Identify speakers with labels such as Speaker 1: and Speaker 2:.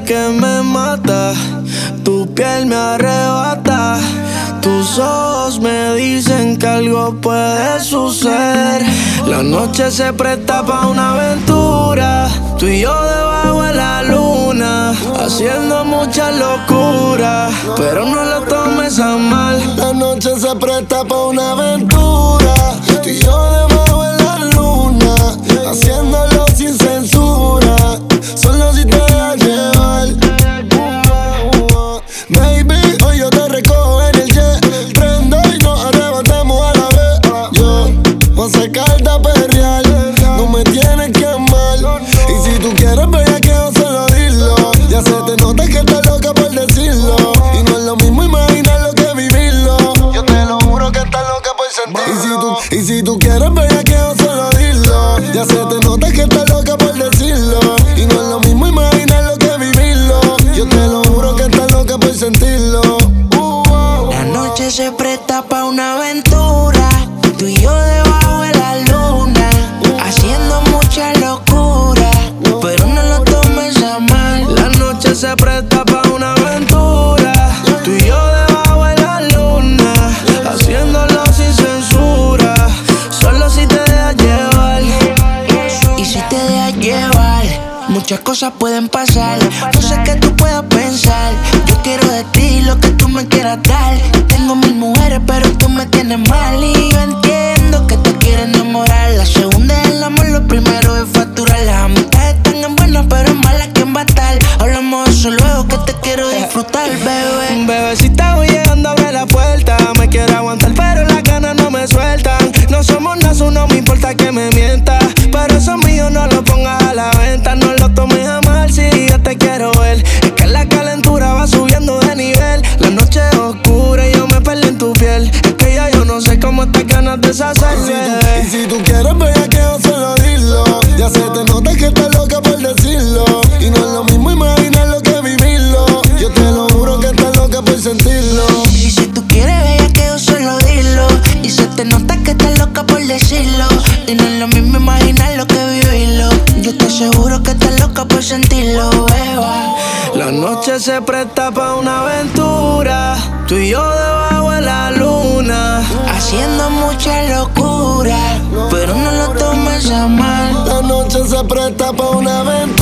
Speaker 1: que me mata, tu piel me arrebata. Tus ojos me dicen que algo puede suceder. La noche se presta pa' una aventura, tú y yo debajo de la luna, haciendo mucha locura, pero no lo tomes a mal.
Speaker 2: La noche se presta pa' una aventura, tú y yo debajo de la luna, haciéndolo sin censura, solo si te dejas llevar. Baby, hoy yo te recojo en el jet, prendo y nos arrebatamos a la vez. Yo voy a sacarte a perrear, no me tienes que amar. Y si tú quieres bellaqueo, solo dilo. Ya se te nota que estás loca por decirlo, y no es lo mismo imaginarlo que vivirlo. Yo te lo juro que estás loca por sentirlo. Y si tú quieres bellaqueo, solo dilo. Ya se te nota que estás loca por decirlo, y no es lo mismo imaginarlo que vivirlo. Yo te lo juro que estás loca por sentirlo.
Speaker 3: La noche se presta pa' una aventura, tú y yo debajo de la luna, haciendo mucha locura, pero no lo tomes a mal.
Speaker 1: La noche se presta pa' una aventura, tú y yo debajo de la luna, haciéndolo sin censura, solo si te dejas llevar.
Speaker 3: Y si te dejas llevar, muchas cosas pueden pasar. No sé qué tú puedas pensar, yo quiero de ti lo que tú me quieras dar. Tengo mil mujeres pero tú me tienes mal, y yo entiendo que te quieres enamorar. La segunda es el amor, lo primero es facturar. Las amistades están en buenas pero en malas ¿quién va a estar? Hablamos de eso luego que te quiero disfrutar, bebé.
Speaker 1: Bebecita, voy llegando, abre la puerta. Me quiero aguantar pero las ganas no me sueltan. No somos nada, no me importa que me mientas, pero eso mío no lo pongas a la venta. No lo tomes a mal si yo te quiero ver. Es que la calentura va subiendo de nivel. La noche es oscura y yo me perdí en tu piel. Es que ya yo no sé cómo estas ganas deshacerse.
Speaker 2: Y si tú quieres bellaqueo, solo dilo. Ya se te nota que estás loca por decirlo, y no es lo mismo imaginarlo que vivirlo. Yo te lo juro que estás loca por sentirlo.
Speaker 3: Y si tú quieres bellaqueo, solo dilo. Y se te nota que estás loca por decirlo, y no es lo mismo imaginarlo que vivirlo. Yo te aseguro que estás loca por sentirlo, beba.
Speaker 1: La noche se presta pa' una aventura, tú y yo debajo de la luna,
Speaker 3: Haciendo mucha locura, pero no lo tomes a mal.
Speaker 2: La noche se presta pa' una aventura.